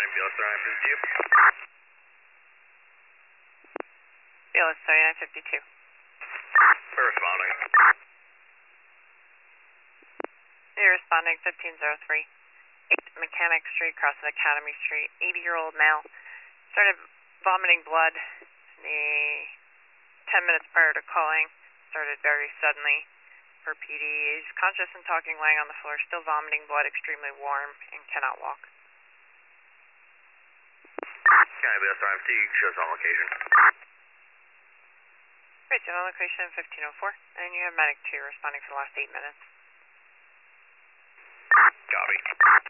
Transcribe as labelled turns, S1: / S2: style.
S1: BLS 3952.
S2: BLS 3952.
S1: We're responding.
S2: You're responding 1503. 8 Mechanic Street, crossing Academy Street. 80-year-old male. Started vomiting blood. 10 minutes prior to calling. Started very suddenly. For PD, he's conscious and talking, laying on the floor, still vomiting blood, extremely warm, and cannot walk.
S1: County BLS 3952 shows on location.
S2: Great, on location 1504, and you have Medic 2 responding for the last 8 minutes.
S1: Copy.